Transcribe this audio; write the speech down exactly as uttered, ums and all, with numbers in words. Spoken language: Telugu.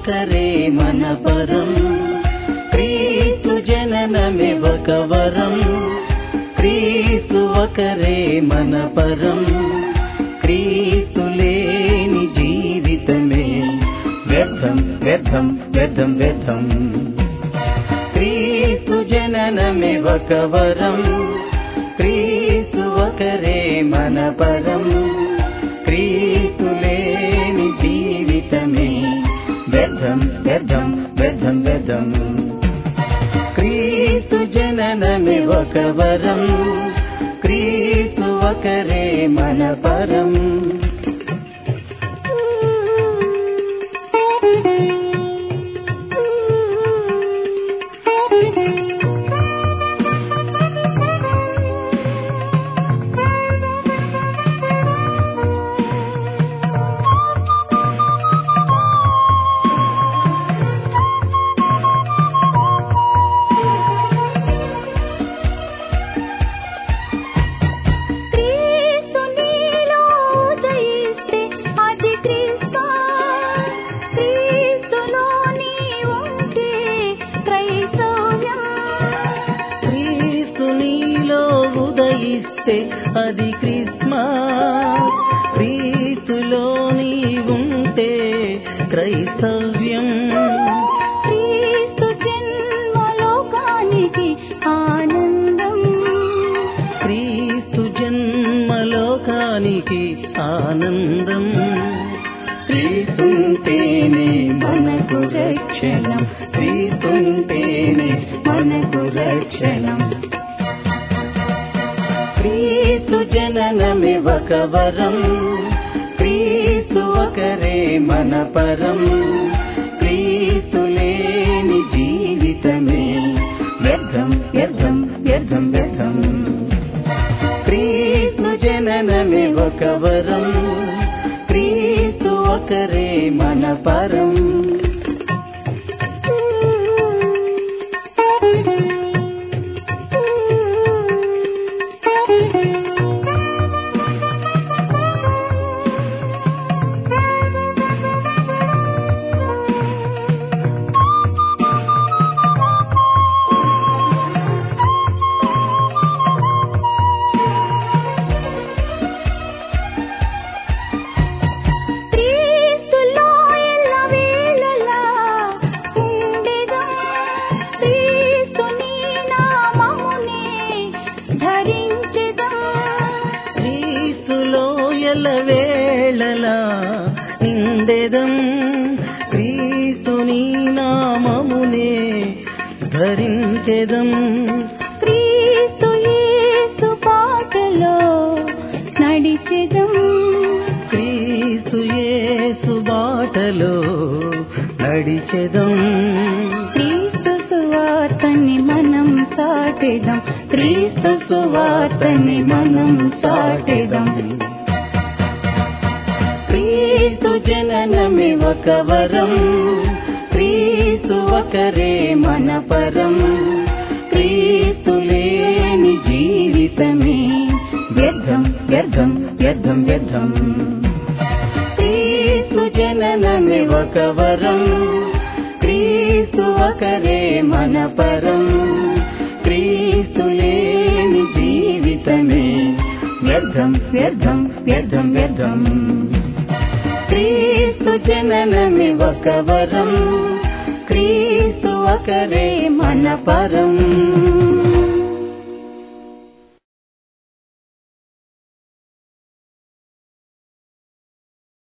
ఒకరే మన పరం. క్రీస్తు జననమే ఒక వరం, క్రీస్తు ఒకరే మన పరం. క్రీస్తు లేని జీవితమే వ్యర్థం వ్యర్థం వ్యర్థం వ్యర్థం. క్రీస్తు జననమే ఒక వరం, క్రీస్తు ఒకరే మన పరం. క్రీస్తు లేని జీవితమే వ్యర్థం వ్యర్థం వ్యర్థం వ్యర్థం. క్రీస్తు జననమే ఒక వరం, క్రీస్తు ఒకరే మన పరం. అది క్రిస్మస్, క్రీస్తులో నీవుంటే క్రైస్తవ్యం. క్రీస్తు జన్మలోకానికి ఆనందం, క్రీస్తు జన్మలోకానికి ఆనందం. క్రీస్తుంటేనే మనకు రక్షణం, క్రీస్తుంటేనే మనకు రక్షణం. క్రీస్తు జననమే ఒక వరం, క్రీస్తు ఒకరే మన పరం. క్రీస్తు లేని జీవితమే వ్యర్థం వ్యర్థం వ్యర్థం వ్యర్థం. క్రీస్తు జననమే ఒక వరం, క్రీస్తు ఒకరే మన పరం. వేళలా నిందెదం క్రీస్తుని నామమునే ధరించెదం. క్రీస్తు యేసు బాటలో నడిచెదం, క్రీస్తు యేసు బాటలో నడిచెదం. క్రీస్తు సువార్తని మనం చాటెదం, క్రీస్తు సువార్తని మనం చాటెదం. క్రీస్తు జననమే ఒక వరం, క్రీస్తు ఒకరే మన పరం. క్రీస్తు లేని జీవితమే వ్యర్థం వ్యర్థం వ్యర్థం వ్యర్థం. క్రీస్తు జననమే ఒక వరం, క్రీస్తు ఒకరే మన పరం. క్రీస్తు లేని జీవితమే వ్యర్థం వ్యర్థం వ్యర్థం వ్యర్థం. క్రీస్తు జననమే ఒక వరం, క్రీస్తు ఒకరే మన పరం.